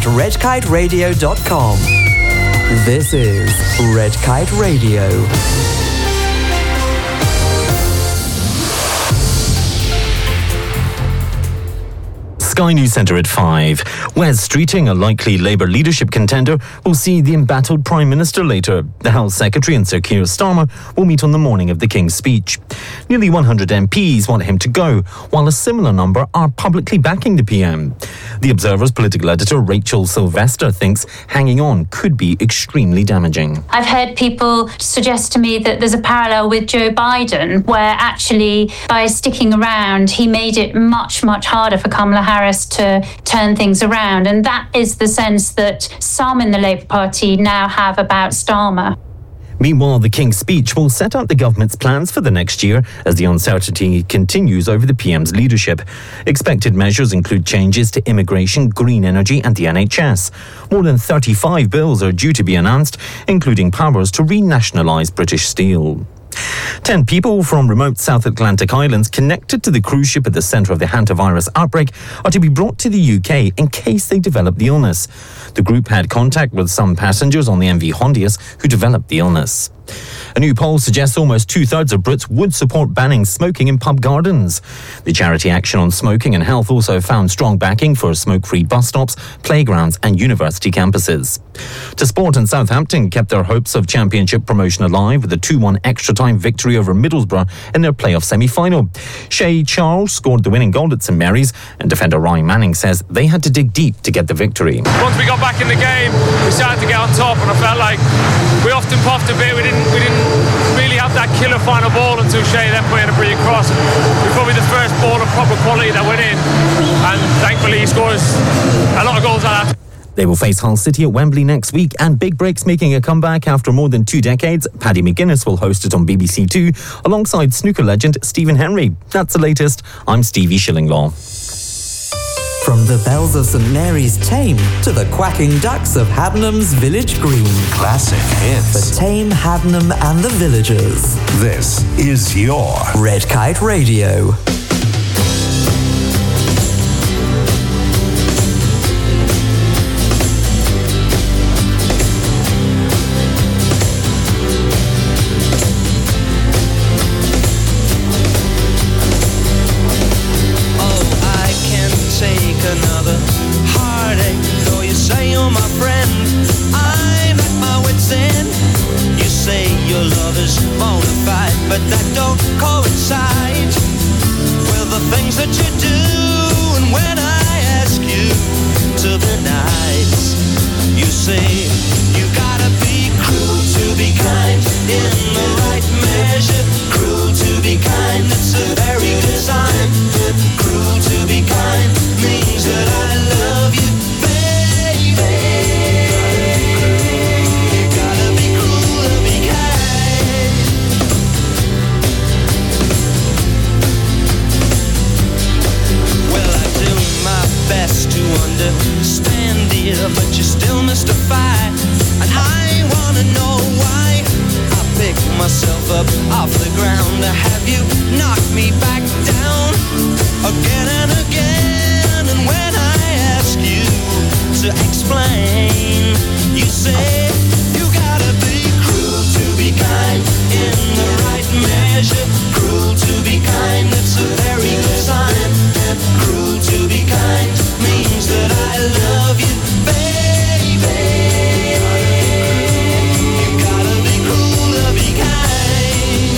redkiteradio.com. This is Red Kite Radio. Sky News Centre at 5. Wes Streeting, a likely Labour leadership contender, will see the embattled Prime Minister later. The Health Secretary and Sir Keir Starmer will meet on the morning of the King's speech. Nearly 100 MPs want him to go, while a similar number are publicly backing the PM. The Observer's political editor Rachel Sylvester thinks hanging on could be extremely damaging. I've heard people suggest to me that there's a parallel with Joe Biden, where actually by sticking around, he made it much, much harder for Kamala Harris to turn things around. And that is the sense that some in the Labour Party now have about Starmer. Meanwhile, the King's speech will set out the government's plans for the next year as the uncertainty continues over the PM's leadership. Expected measures include changes to immigration, green energy and the NHS. More than 35 bills are due to be announced, including powers to renationalise British Steel. 10 people from remote South Atlantic islands connected to the cruise ship at the centre of the hantavirus outbreak are to be brought to the UK in case they develop the illness. The group had contact with some passengers on the MV Hondius who developed the illness. A new poll suggests almost two-thirds of Brits would support banning smoking in pub gardens. The charity Action on Smoking and Health also found strong backing for smoke-free bus stops, playgrounds and university campuses. To sport, and Southampton kept their hopes of championship promotion alive with a 2-1 extra-time victory over Middlesbrough in their playoff semi-final. Shay Charles scored the winning goal at St Mary's, and defender Ryan Manning says they had to dig deep to get the victory. Once we got back in the game, we started to get on top, and I felt like we often puffed a bit. We didn't really have that killer final ball until Shay then put in a brilliant cross. It was probably the first ball of proper quality that went in, and thankfully he scores a lot of goals like that. They will face Hull City at Wembley next week, and Big Break's making a comeback after more than 2 decades. Paddy McGuinness will host it on BBC Two alongside snooker legend Stephen Henry. That's the latest. I'm Stevie Shillinglaw. From the bells of St Mary's Tame to the quacking ducks of Haddenham's Village Green. Classic hits. For Tame, Haddenham and the villagers. This is your Red Kite Radio. But that don't coincide with the things that you do. And when I ask you to be nice, you say you gotta be cruel to be kind, in the right measure. Cruel to be kind, it's a very good sign. Cruel to be kind means that I love you, baby. You gotta be cruel to be kind. Well, I do my best to understand, dear, but you still mystify. And I wanna know why I pick myself up off the ground. Have you knocked me back down again and again? And when I ask you to explain, you say you gotta be cruel to be kind, in the right measure. Cruel to be kind, it's a very good sign. Cruel to be kind means that I love you, baby. You gotta be cruel to be kind.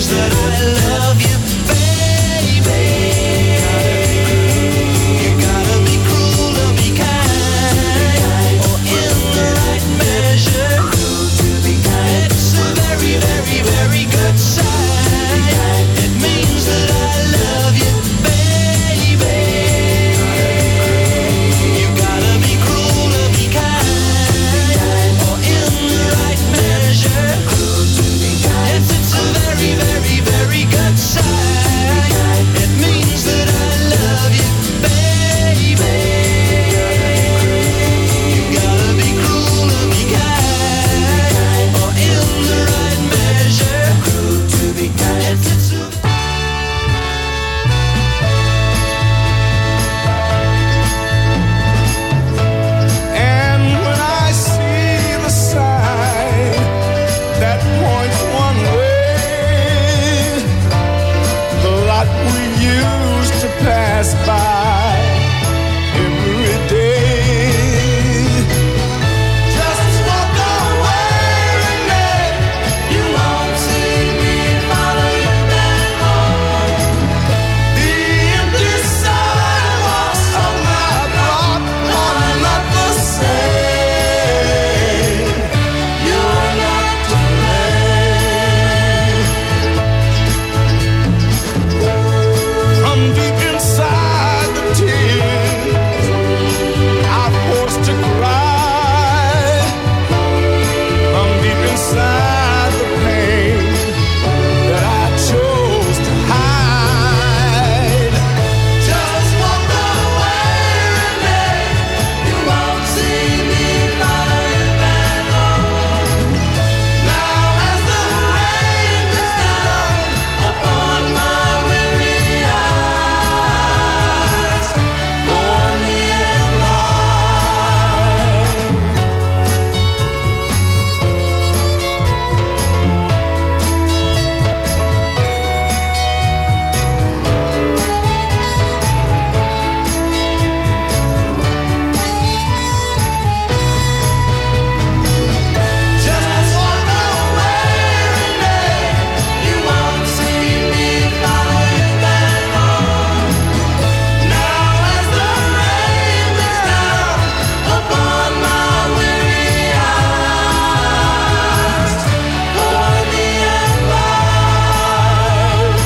means that I love you, baby. You gotta be cruel or be kind, or in the right measure. It's a very, very, very good sign. It means that I love you, baby. You gotta be cruel or be kind, or in the right measure. Yes, it's a very, very, very good sign. It means that I love you, baby. You gotta be cruel or be kind, or in the right measure. Yes, it's a And when I see the sign that points one way, the lot we used to pass by every day, just walk away, Renee. You won't see me follow you back home. The empty sidewalks of my block are not the same. You're not to blame. From deep inside the tears I forced to cry, from deep inside the pain that I chose to hide. Just walk away, Renee. You won't see me follow you back home. Now as the rain is down upon my weary eyes, for me and mine. Just walk away, Renee. You won't see me follow you back home. Now as the rain is down upon my weary eyes, for me and mine.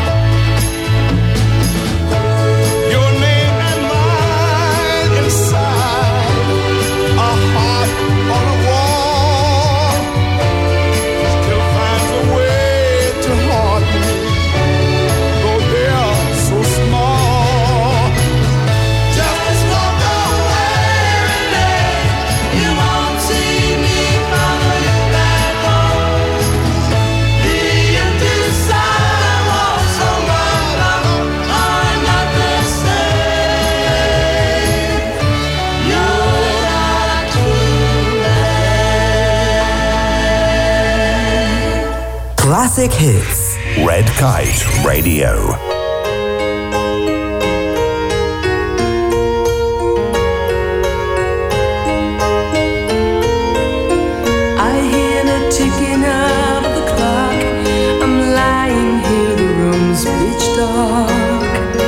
Your name and mine inside a heart on a wall still finds a way to haunt me, though they are so small. Just walk away, Renee. You won't see me follow you back home. The empty sidewalks of my block are not the same. You're not to blame. Classic hits. Red Kite Radio. I hear the ticking of the clock. I'm lying here, the room's pitch dark.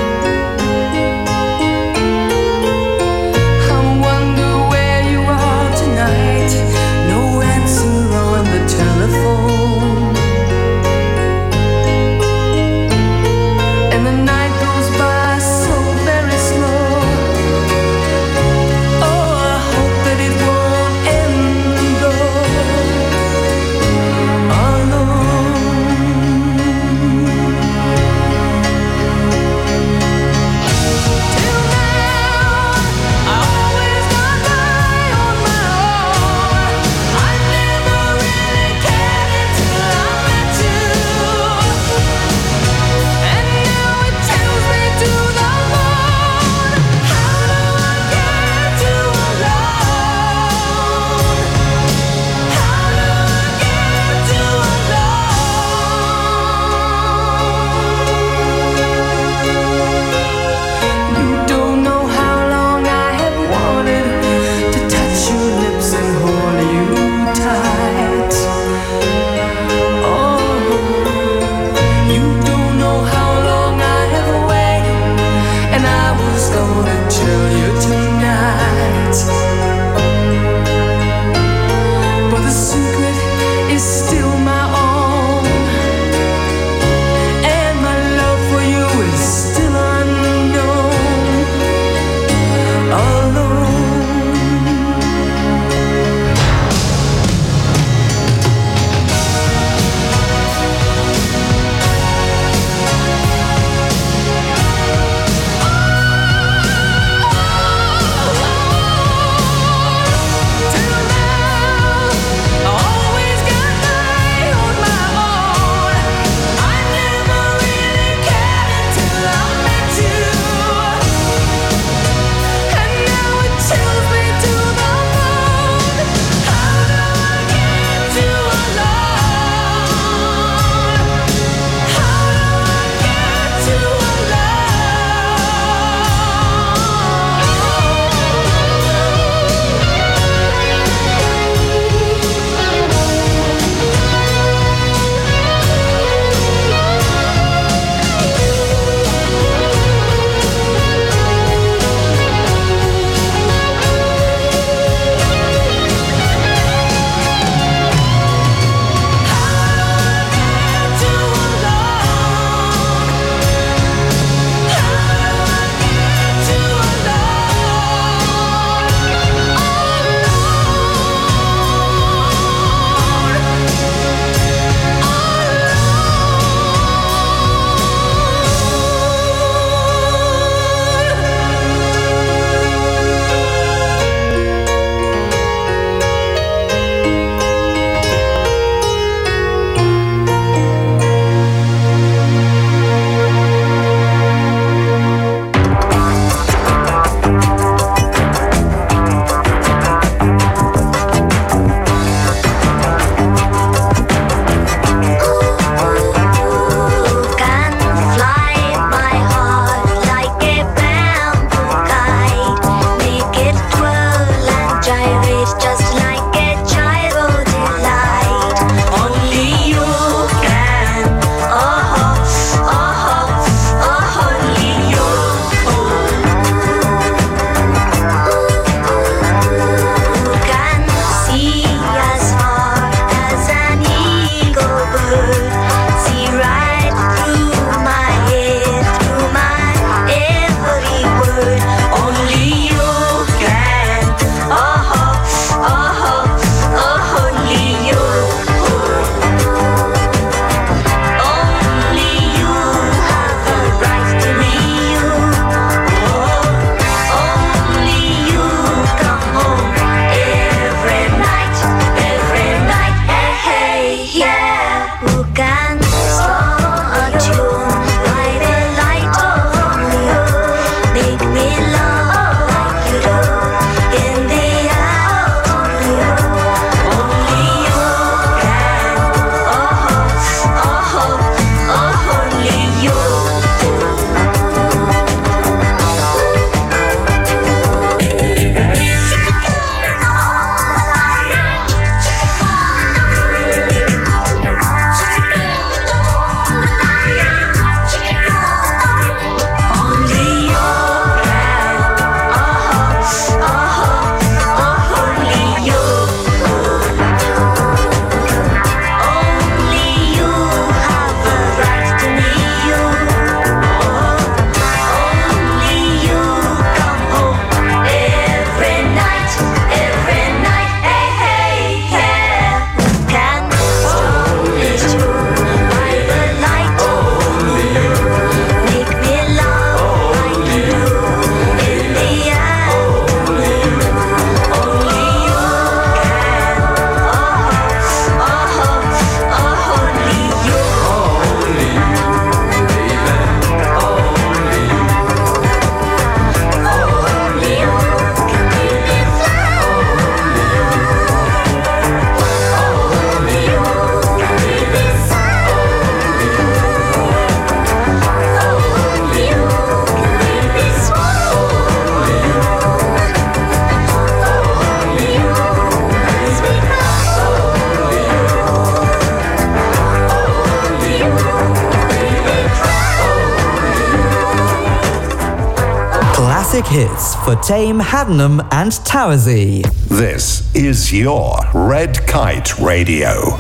I wonder where you are tonight. No answer on the telephone. classic hits for Tame, Haddenham and Towersey. This is your Red Kite Radio.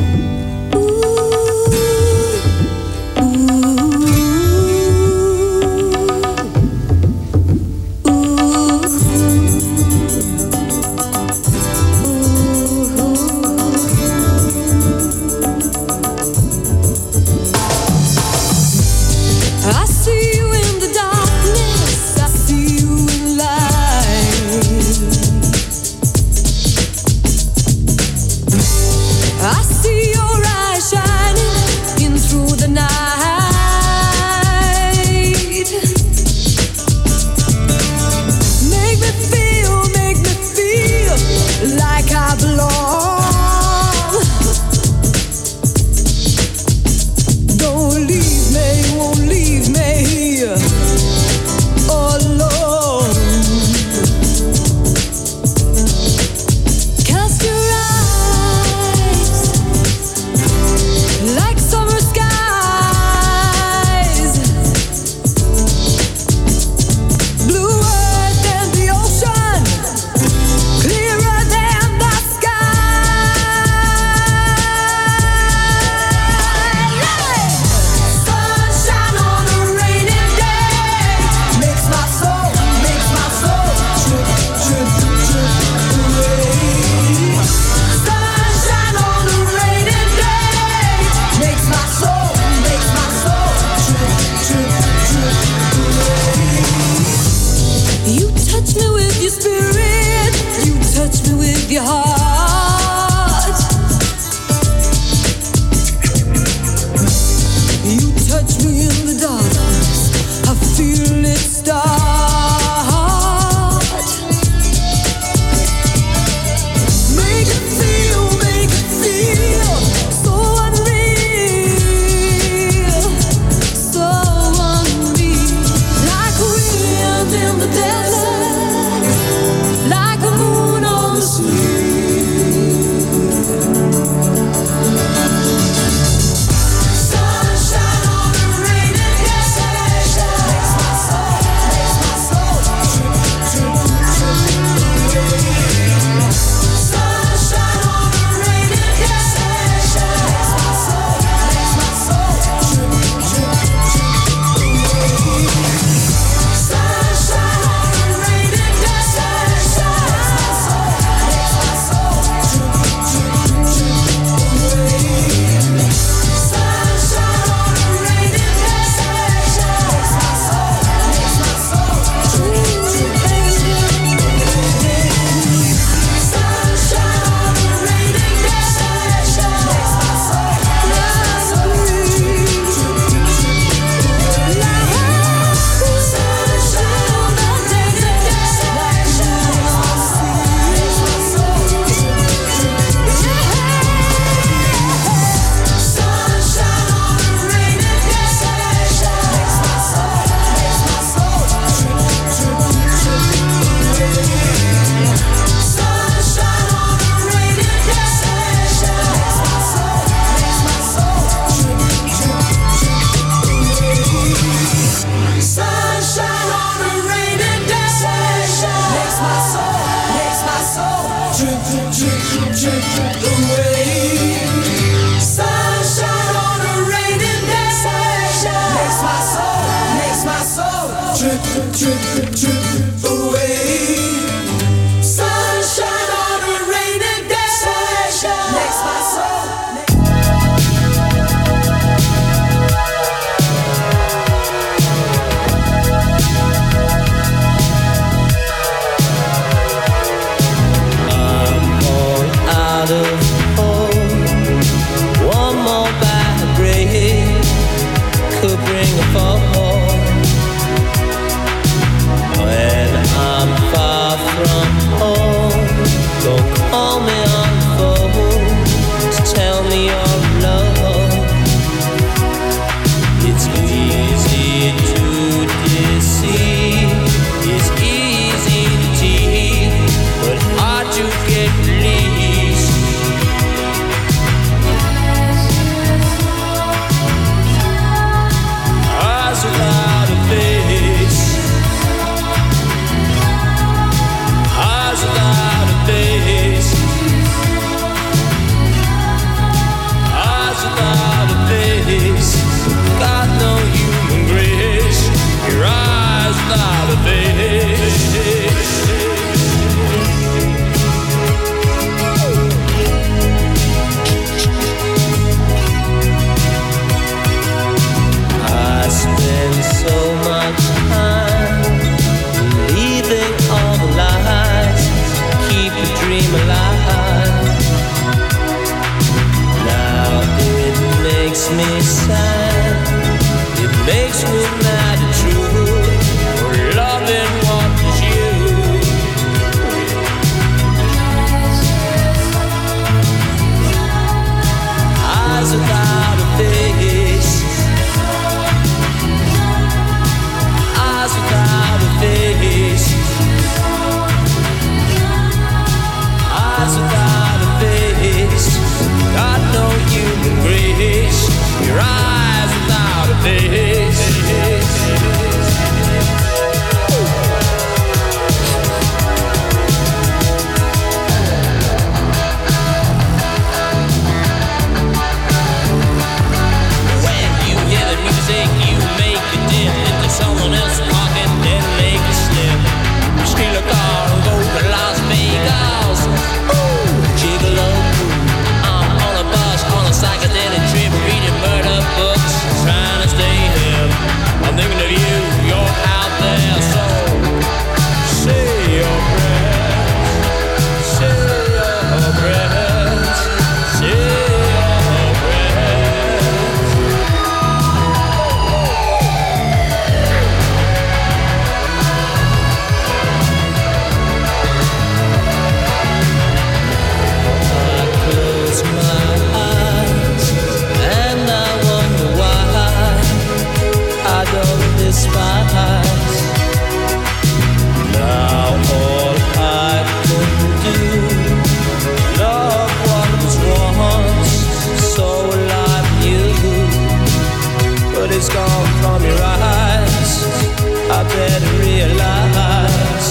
is gone from your eyes. I better realize.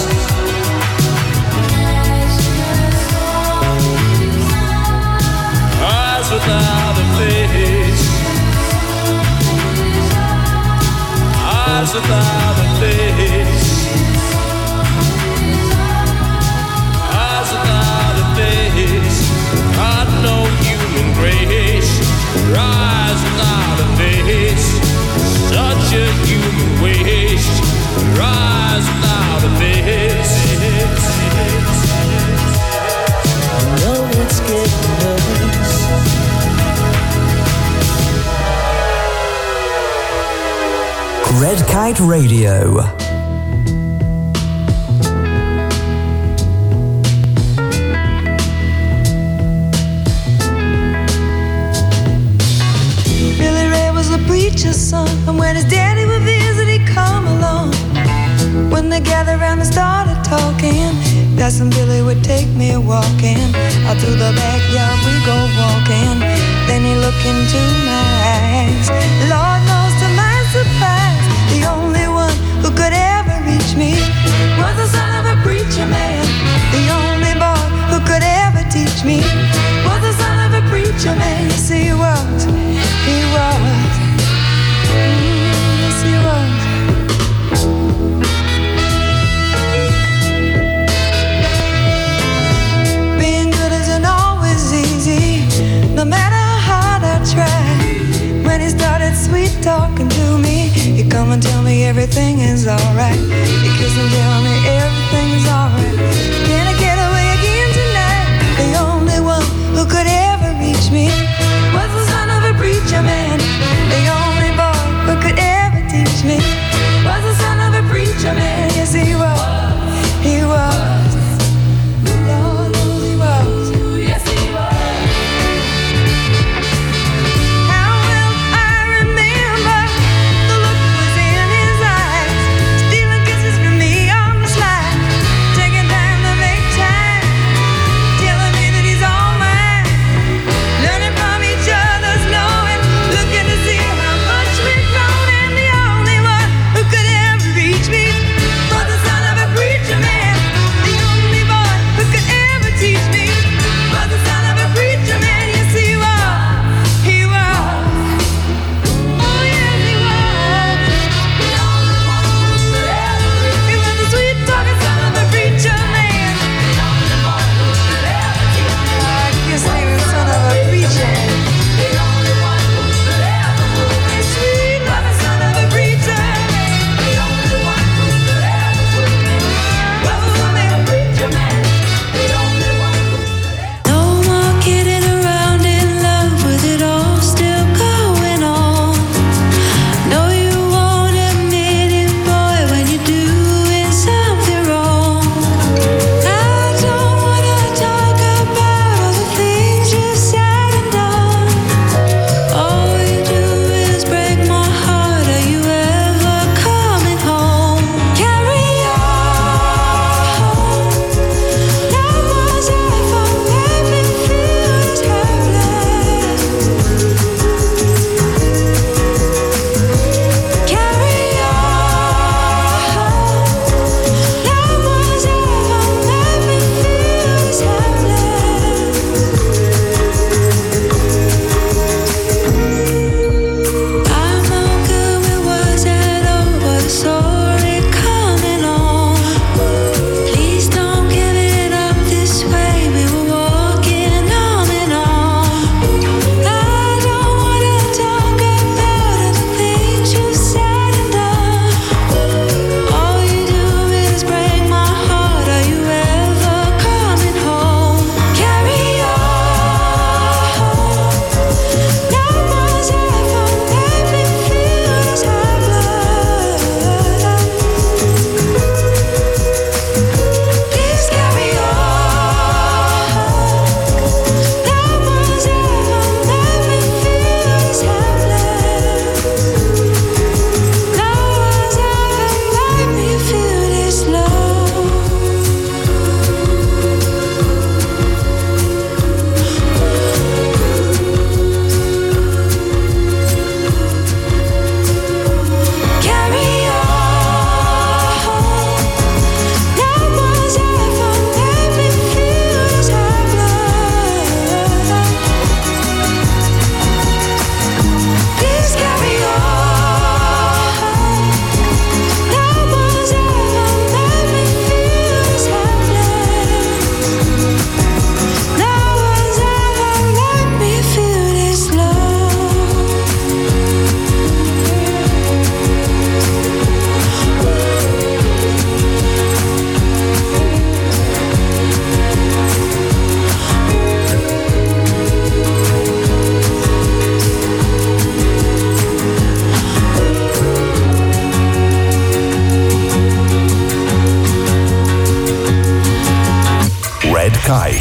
Eyes without a face. Eyes without a face. Eyes without a face. Got no human grace. Eyes without a face. Such a human waste. Eyes without a face. I know it's getting worse. Red Kite Radio. Billy Ray was a preacher's son, and when his daddy would visit, he'd come along. When they gathered around and started talking, that's when Billy would take me walking. Out through the backyard we go walking. Then he looked into my eyes. Lord knows to my surprise, the only one who could ever reach me was the son of a preacher man. The only boy who could ever teach me was the son of a preacher man. Yes, he was. He was. Yes, he was. Being good isn't always easy, no matter how hard I try. When he started sweet talking to me, he'd come and tell me everything is alright. He'd kiss and tell me everything is alright. Can I get away again tonight? The only one who could ever reach me was the son of a preacher man. The only boy who could ever teach me was the son of a preacher man. Yes, he was. He was. Lord knows he was. Yes, he was. How will I remember the look was in his eyes, stealing kisses from me on the slide, taking time to make time, telling me that he's all mine, learning from each other's knowing, looking to see how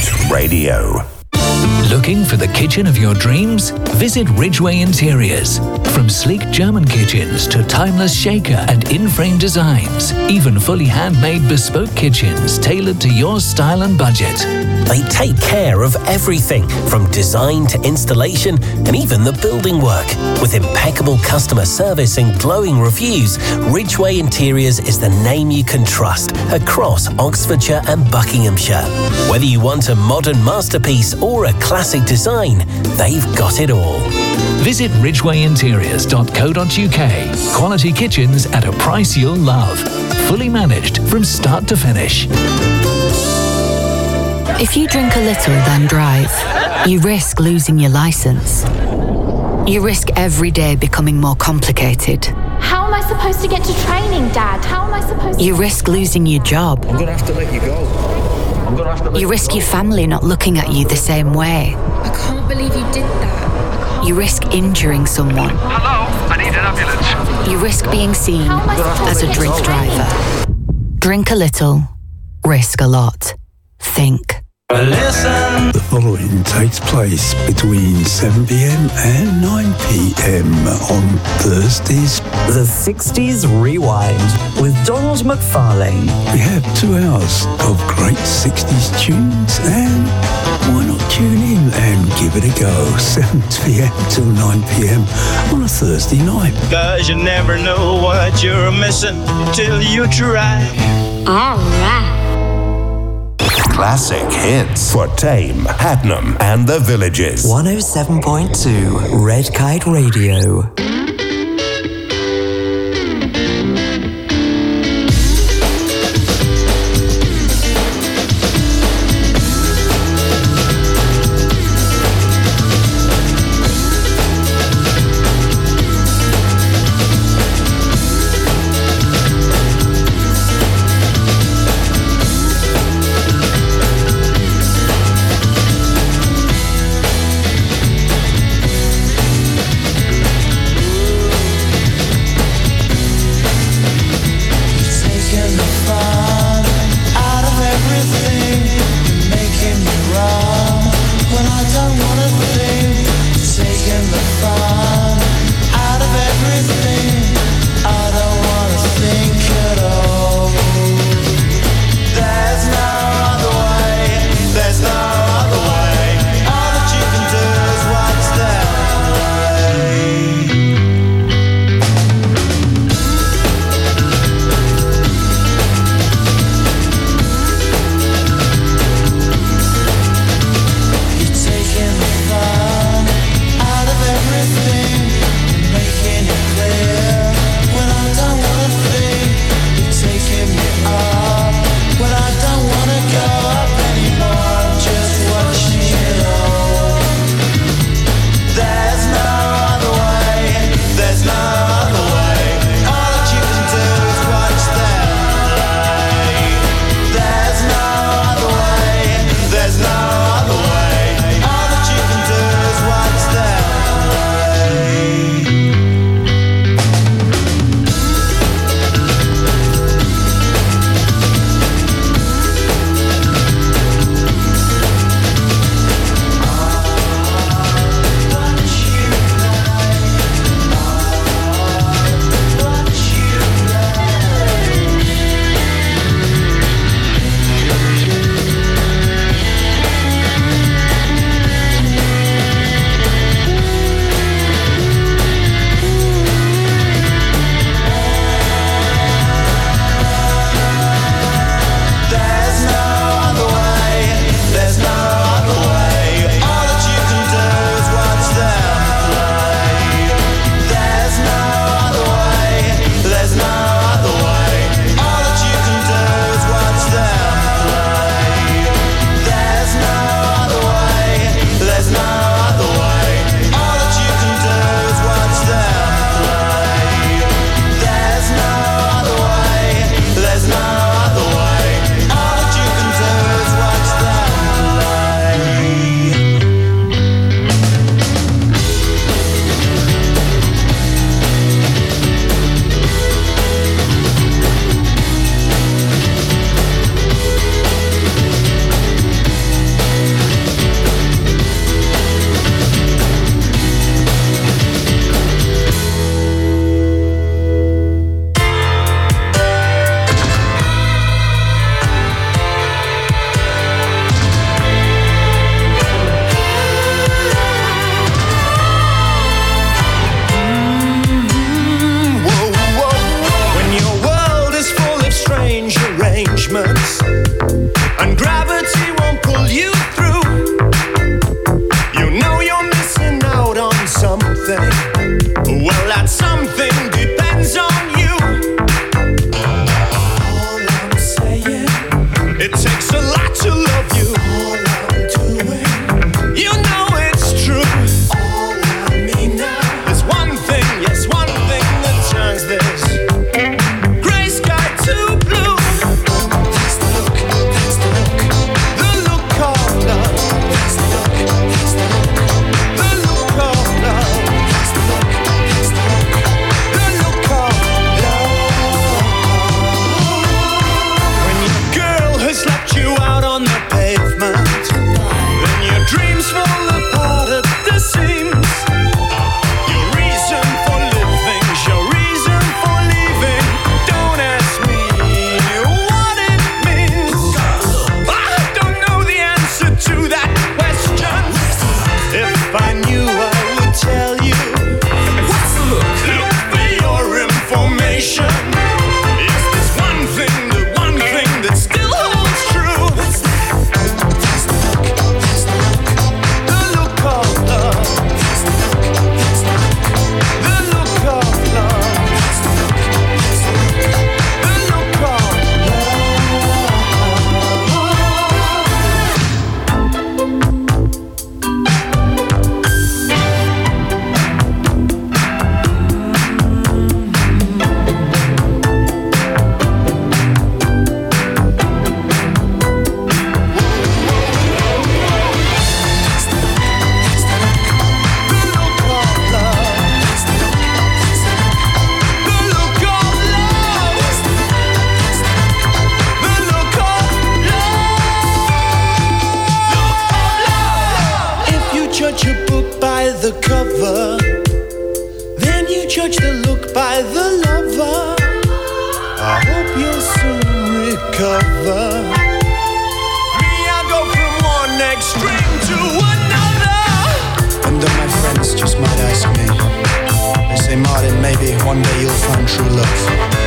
Kite Radio. Looking for the kitchen of your dreams? Visit Ridgeway Interiors. From sleek German kitchens to timeless shaker and in-frame designs, even fully handmade bespoke kitchens tailored to your style and budget. They take care of everything from design to installation and even the building work. With impeccable customer service and glowing reviews, Ridgeway Interiors is the name you can trust across Oxfordshire and Buckinghamshire. Whether you want a modern masterpiece or a classic design, they've got it all. Visit ridgwayinteriors.co.uk. Quality kitchens at a price you'll love. Fully managed from start to finish. If you drink a little then drive, you risk losing your licence. You risk every day becoming more complicated. How am I supposed to get to training, Dad? How am I supposed to... You risk losing your job. I'm going to have to let you go. You risk your family not looking at you the same way. I can't believe you did that. You risk injuring someone. Hello, I need an ambulance. You risk being seen as a drink driver. Drink a little, risk a lot. Think. Listen. The following takes place between 7 p.m. and 9 p.m. on Thursdays. The 60s Rewind with Donald McFarlane. We have 2 hours of great 60s tunes, and why not tune in and give it a go? 7 p.m. till 9 p.m. on a Thursday night. 'Cause you never know what you're missing till you try. All right. Classic hits for Tame, Hadnam, and the Villages. 107.2 Red Kite Radio. by the lover. I hope you'll soon recover. Me, I go from one extreme to another. And my friends just might ask me, they say, Martin, maybe one day you'll find true love.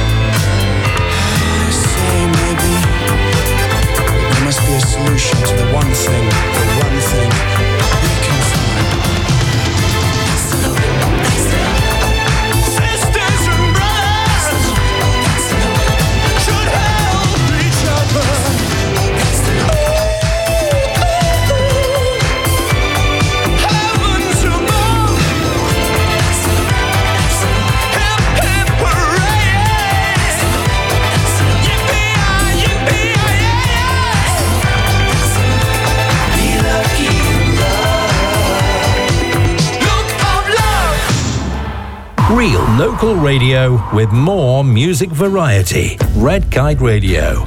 I say maybe, but there must be a solution to the one thing we can find. Real local radio with more music variety. Red Kite Radio.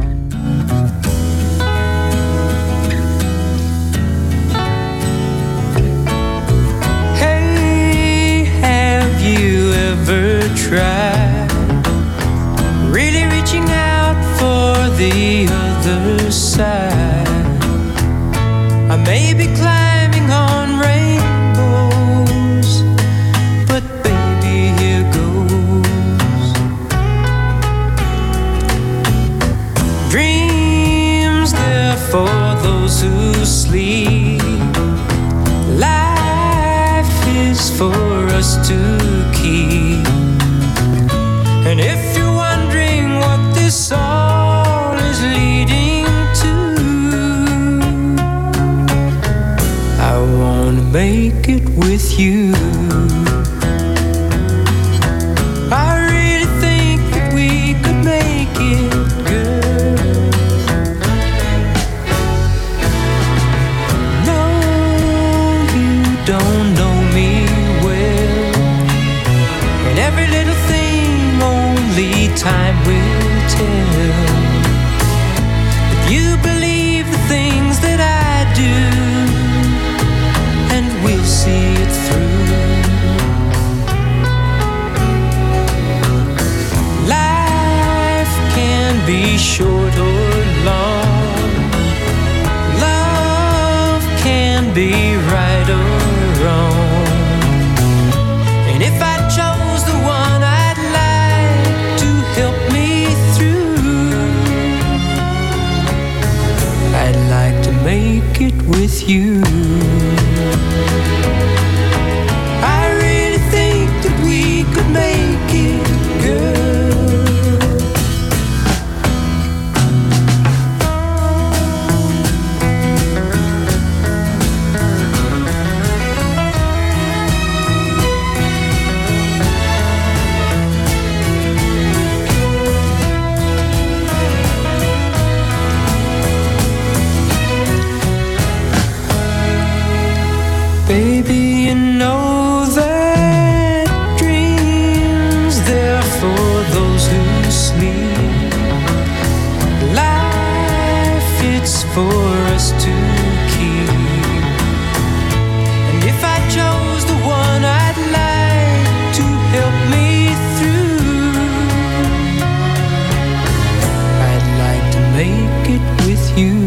Hey, have you ever tried really reaching out for the other side? I may be climbing on rainbows, for those who sleep. Life is for us to keep. And if you're wondering what this all is leading to, I wanna make it with you. I really think that we could make it good. Don't know me well, and every little thing only time will tell. If you believe the things that I do, and we'll see it through. Life can be short or long. Love can be right or wrong. And if I chose the one I'd like to help me through, I'd like to make it with you. I really think that we could make it good. Baby, you know that dreams, they're for those who sleep. Life, it's for us to keep. And if I chose the one I'd like to help me through, I'd like to make it with you.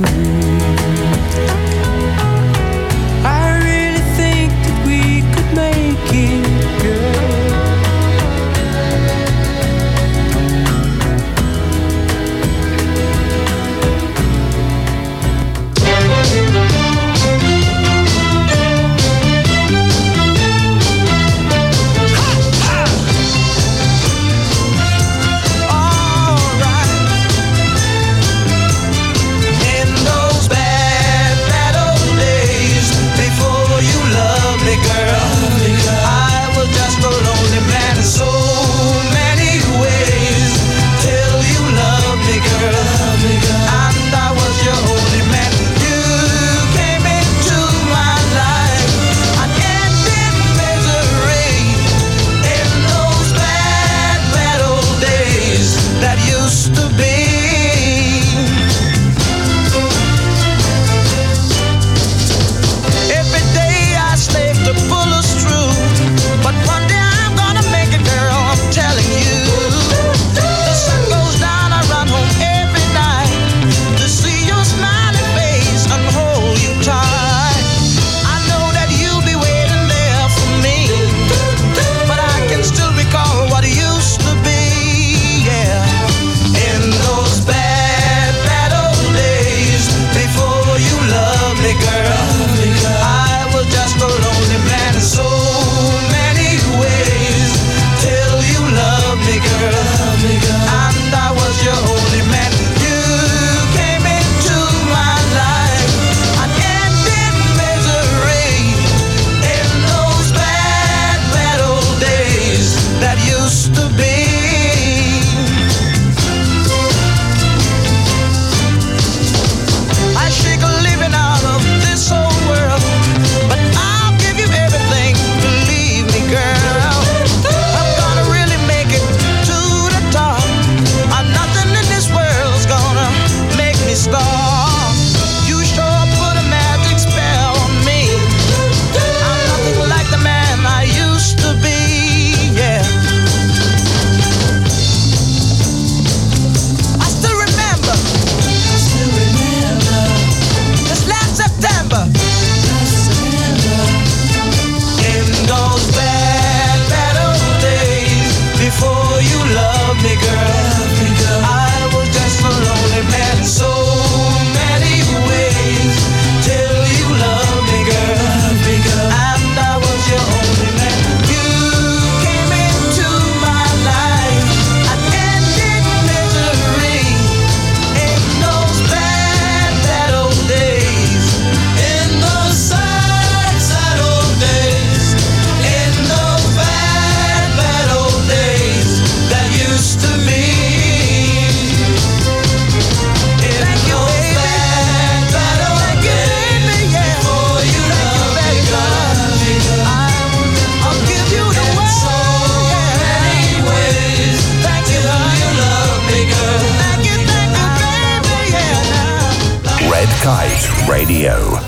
used to be. I shake a living out of this old world, but I'll give you everything, believe me, girl. I'm gonna really make it to the top. Nothing in this world's gonna make me stop. You sure put a magic spell on me. I'm nothing like the man I used to be, yeah. I still remember this last September. In those bad, bad old days, before you loved me, girl, I was just a lonely man in so many ways. Till you loved me, girl, and I was your only man. You came into my life, I ended misery. In those bad, bad old days, in those sad, sad old days, in those bad, bad old days that used to be. Red Kite Radio.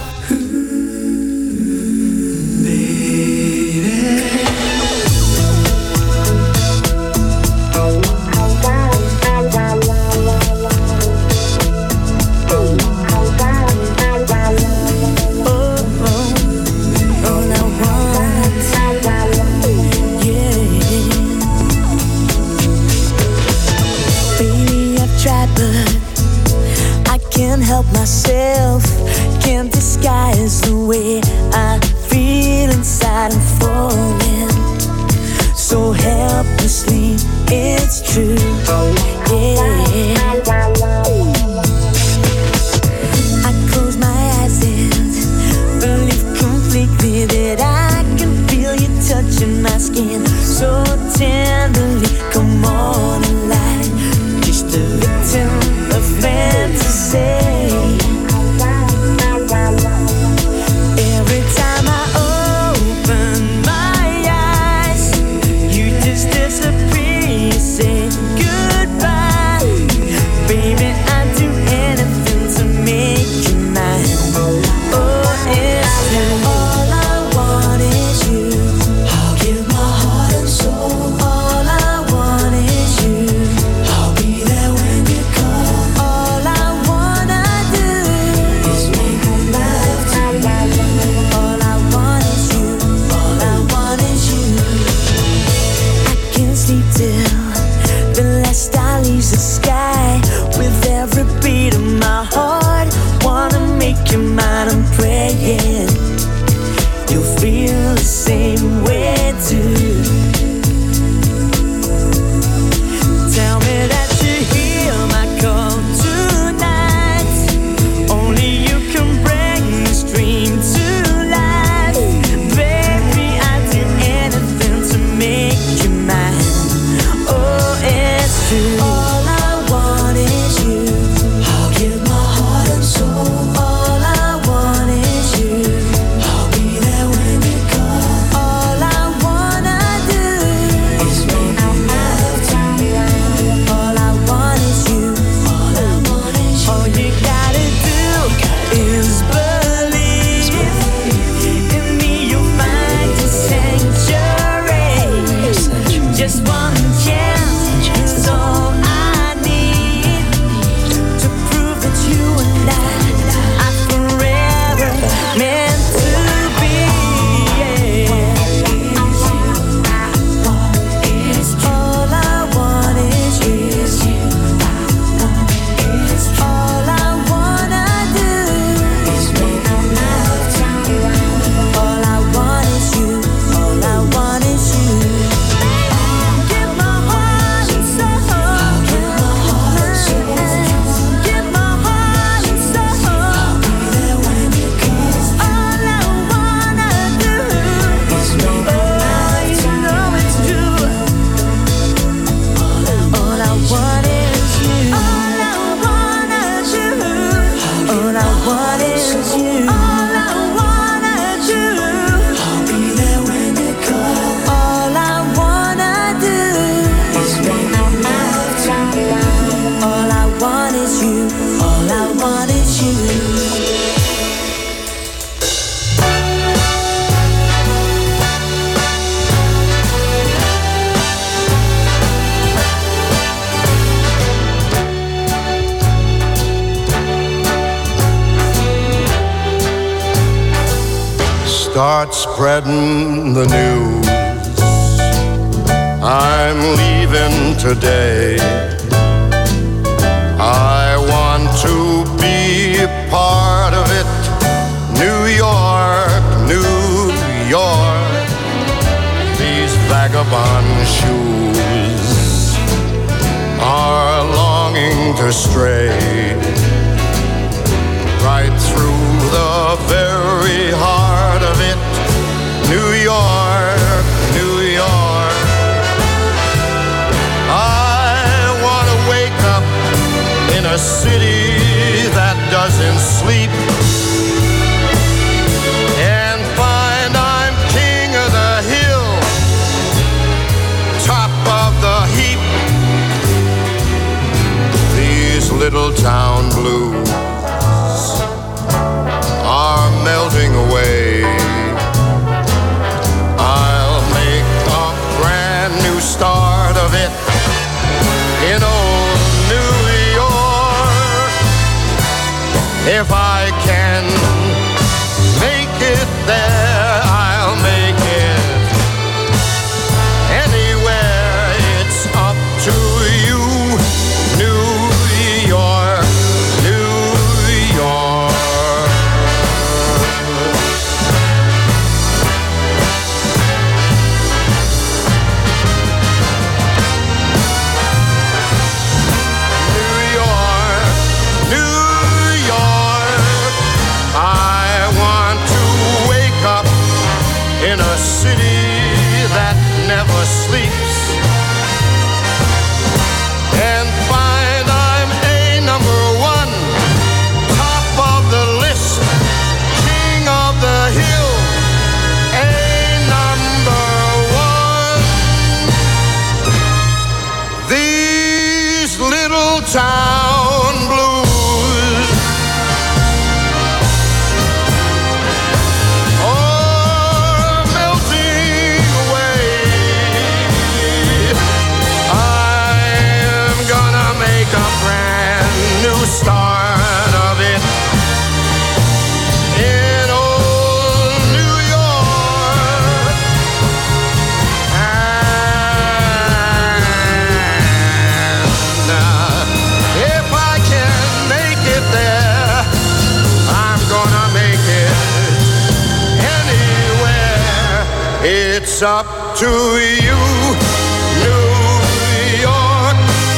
Help myself, can't disguise the way I feel inside. I'm falling so helplessly, it's true, yeah. I close my eyes and believe completely that I can feel you touching my skin so tenderly. Come on and lie, just a victim of fantasy. Every time I open my eyes, you just disappear. You say start spreading the news. I'm leaving today. I want to be a part of it. New York, New York. These vagabond shoes are longing to stray right through the very heart of it. New York, New York. I want to wake up in a city that doesn't sleep and find I'm king of the hill, top of the heap. These little town blues are melting away. I'll make a brand new start of it in old New York. If I can make it there, I'll make it anywhere. It's up to you, New York, New York. In a city that never sleeps and find I'm a number one, top of the list, king of the hill, a number one. These little town blues start of it in old New York. And if I can make it there, I'm gonna make it anywhere. It's up to you, New York.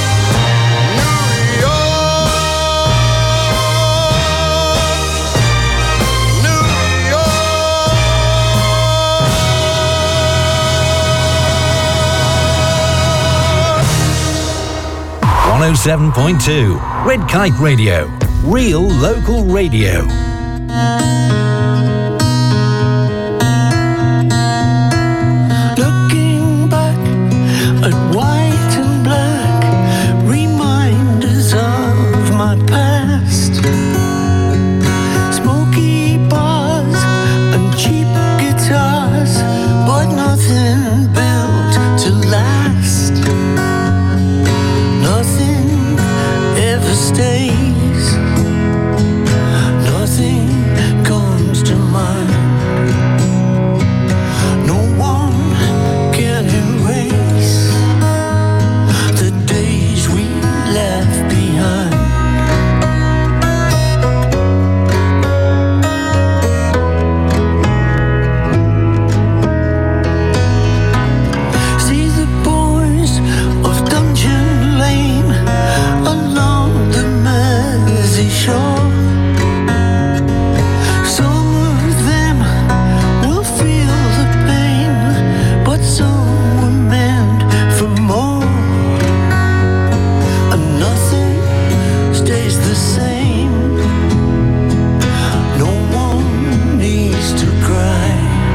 107.2 Red Kite Radio. Real local radio. Looking back at white and black, reminders of my past. Smoky bars and cheap guitars, but nothing built to last. Nothing ever stays. Nothing comes to mind. No one can erase the days we left behind. See the boys of Dungeon Lane along the Mersey shore. Some of them will feel the pain, but some were meant for more. And nothing stays the same. No one needs to cry.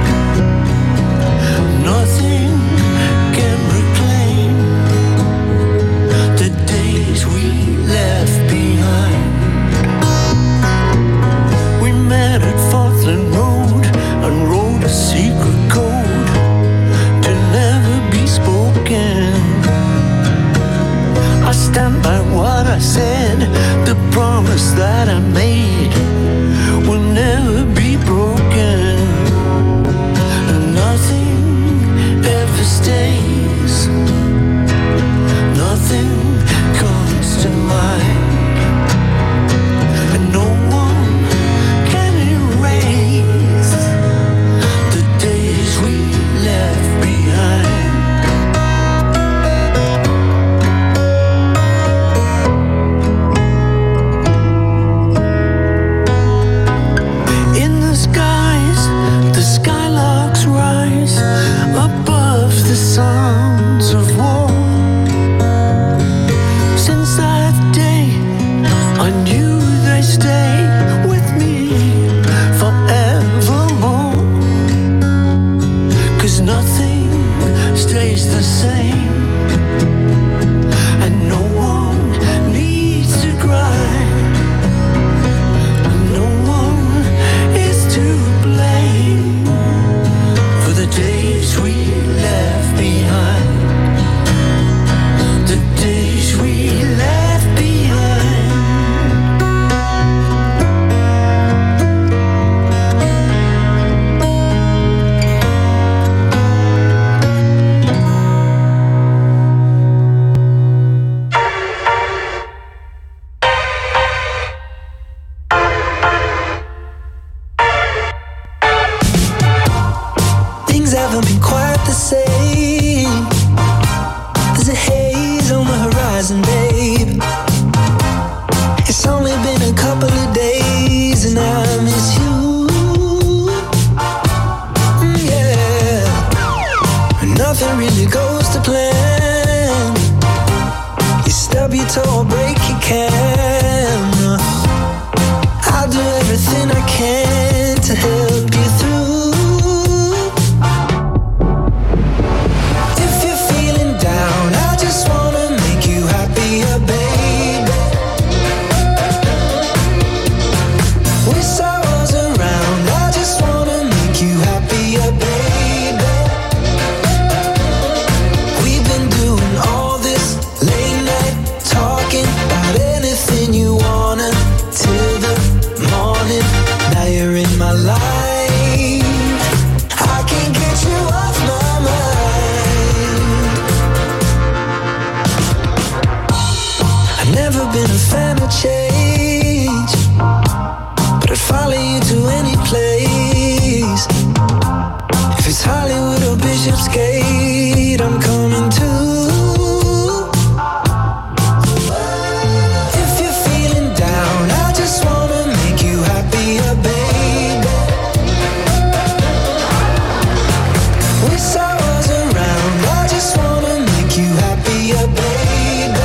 Nothing can reclaim the days we left behind. We met at Fortland Road and wrote a secret code to never be spoken. I stand by what I said. The promise that I made will never be broken. rising, babe. It's only been a couple of days and I miss you. Yeah, nothing really goes to plan. You stub your toe or break your can. I'll do everything I can to help you through. If you're feeling down, I just wanna make you happier, baby. Wish I was around, I just wanna make you happier, baby. We've been doing all this late night talking about anything you wanna till the morning. Now you're in my life. I can't get you off my mind. I've never been a fan of change, but I'd follow you to any place. If it's Hollywood or Bishopsgate, I'm coming too. If you're feeling down, I just wanna make you happier, baby. Wish I was around, I just wanna make you happier, baby.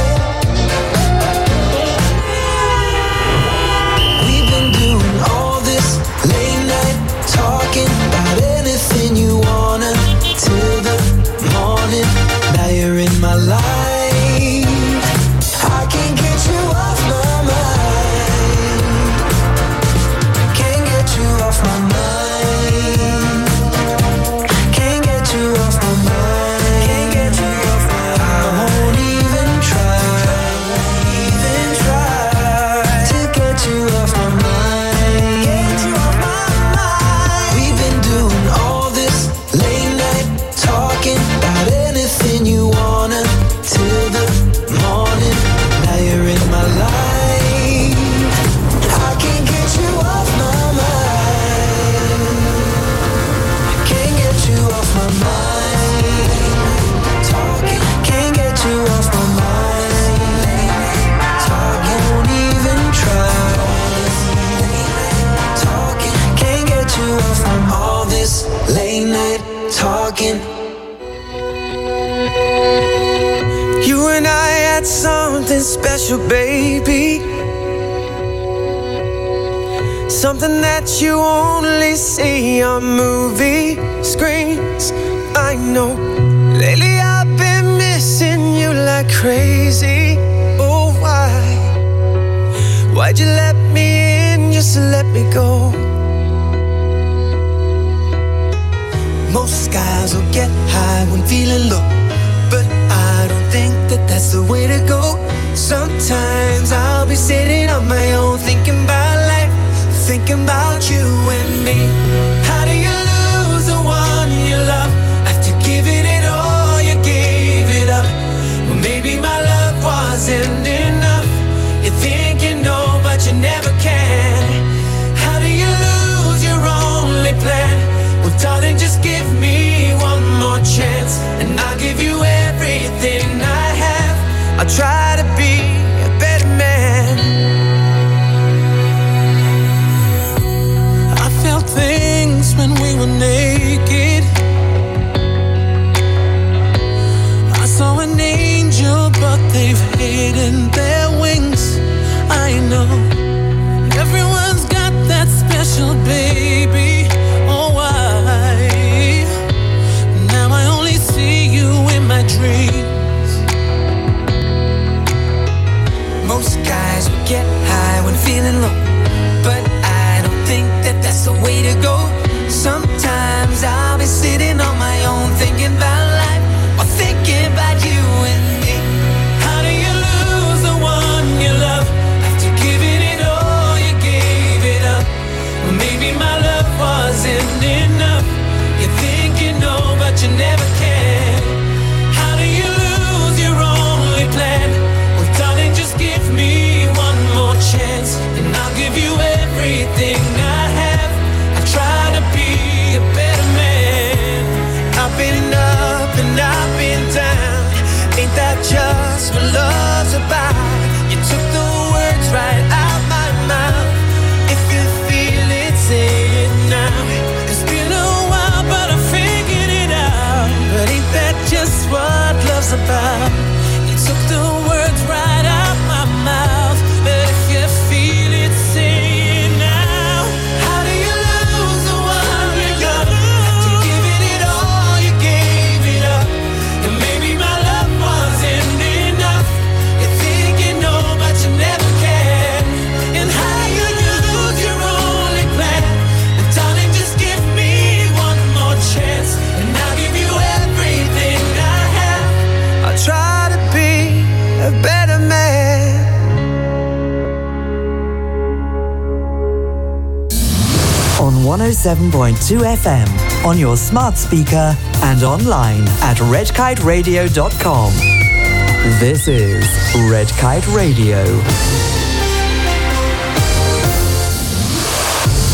We've been doing all this late night talking about anything you wanna till the morning. Now you're in my life. I can't get you off my mind. Can't get you off my mind. Can't get you off my mind. Can't get you off my mind. I won't even try to get you off my mind. Get you off my mind. We've been doing all this late night talking about anything you wanna till the morning. Now you're in my life. I can't get you off my mind. Can't get you off my mind. Talking, can't get you off my mind. Talking, won't even try. Talking, can't get you off from all this late night talking. You and I had something special, baby. Something that you only see on movie screens. I know. Lately I've been missing you like crazy. Oh, why? Why'd you let me in just to let me go? Most guys will get high when feeling low, but I don't think that that's the way to go. Sometimes I'll be sitting on my own thinking about life, thinking about you and me. How do you lose the one you love after giving it all, you gave it up? Well, maybe my love wasn't enough. You think you know, but you never can. How do you lose your only plan? Well, darling, just give me one more chance, and I'll give you everything I have. I'll try to be a better man. I felt things when we were naked. I saw an angel, but they've hidden their wings. I know everyone's got that special baby. Oh, why? Now I only see you in my dreams. Most guys will get high when feeling low, but I don't think that that's the way to go. Sometimes I'll be sitting on my own thinking about life, or thinking about you and me. How do you lose the one you love after giving it all, you gave it up? Well, maybe my love wasn't enough. You think you know, but you never can. How do you lose your only plan? Well, darling, just give me one more chance, and I'll give you everything I have. I try to be a better man. I've been up and I've been down. Ain't that just what love's 97.2 FM on your smart speaker and online at redkiteradio.com. This is Red Kite Radio.